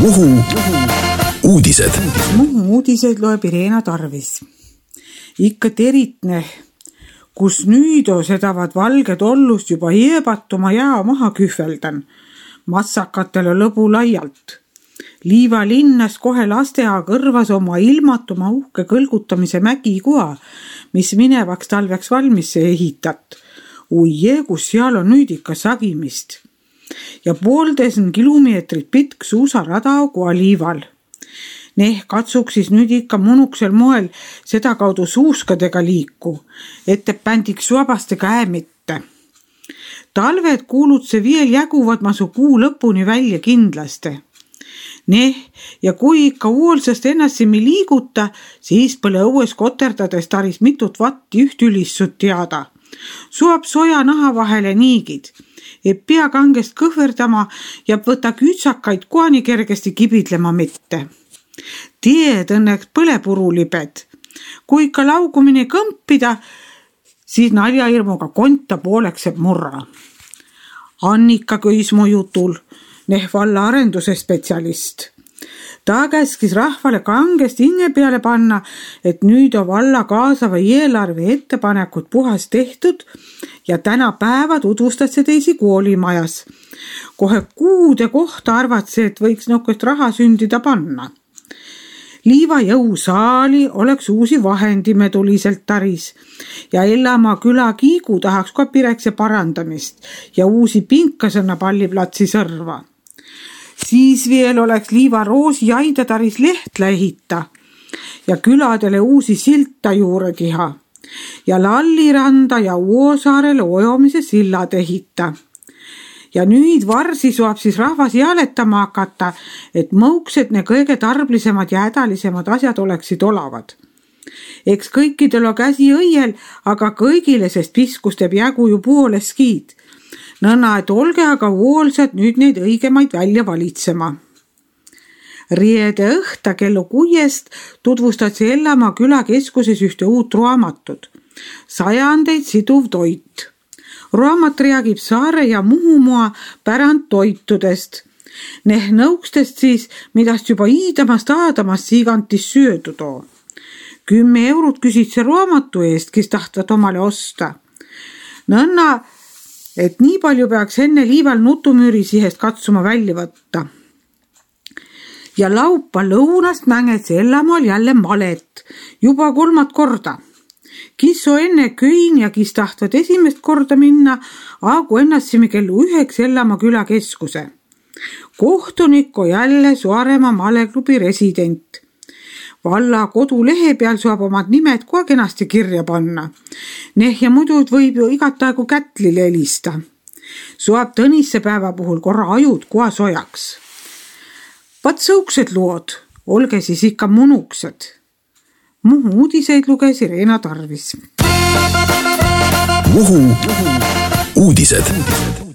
Muhu uudised. Muhu uudiseid loeb Irena Tarvis. Ikka teritne, kus nüüdo sedavad valged ollust juba hiebatuma jää maha kühveldan. Massakatele lõbu laialt. Liiva linnas kohe lastea kõrvas oma ilmatuma uhke kõlgutamise mägikoa, mis minevaks talveks valmis see ehitat. Uie, kus seal on nüüd ikka sagimist. Ja 1,5 kilomeetrit pitk suusarada koa liival. Katsuks siis nüüd ikka munuksel moel seda kaudu suuskadega liiku, ette pändiks suabaste käe mitte. Talved kuulutse veel jäguvad masu kuu lõpuni välja kindlasti. Ja kui ikka hoolsast ennassimi liiguta, siis põle õues koterdades taris mitut vatti üht ülissut teada. Suab soja naha vahele niigid, et pea kangest kõhverdama ja võta kütsakaid koani kergesti kibidlema mitte. Teed õnneks põlepurulibed. Kui ikka laugumine kõmpida, siis naljahirmuga konta pooleks murra. Annika Köismu jutul, valla arenduse spetsialist. Ta käskis rahvale kangest hinge peale panna, et nüüd on valla kaasava eelarve ettepanekud puhas tehtud ja tänapäeva tutvustas see teisi koolimajas. Kohe kuude kohta arvad see, et võiks nokest raha sündida panna. Liiva jõusaali oleks uusi vahendime tuliselt taris ja Ellamaa küla kiigu tahaks ka pirekse parandamist ja uusi pinkasõna palliplatsi sõrva. Siis veel oleks Liiva roosi jaida taris lehtla ehita ja küladele uusi silta juurde tiha ja Lalliranda ja Uosaarele ojomise sillad ehita. Ja nüüd varsi saab siis rahvas jääletama hakata, et mõuksed ne kõige tarblisemad ja hädalisemad asjad oleksid olavad. Eks kõikidel on käsi õiel, aga kõigile sest piskus teeb jägu ju pooleskiid. Nõnna, et olge aga hoolsad nüüd neid õigemaid välja valitsema. Riede õhta kello 6 tutvustad see Ellamaa külakeskuses ühte uut raamatut. 100 siduv toit. Raamat räägib Saare ja Muhumaa pärandtoitudest. Nõukstest siis, midast juba iidamast aadamast siigantis söödu too. 10 eurot küsid see raamatu eest, kes tahtvad omale osta. Nõnna, et nii palju peaks enne liival nutumüüri sihest katsuma välja võtta. Ja laupa lõunast mänged see Ellamaal jälle malet, juba 3 korda. Kis on enne köin ja kis tahtvad esimest korda minna, aga ennassime kellu 9 Ellamaa külakeskuse. Kohtunik on jälle Saaremaa maleklubi resident. Valla kodulehe peal saab omad nimed kohe kenasti kirja panna. Ja muidu võib ju igataegu kätlile helista. Saab Tõnisse päeva puhul korra ajud kohe sojaks. Vat sõuksed lood, olge siis ikka munuksed. Muhu uudiseid luges Irena Tarvis. Muhu uudised.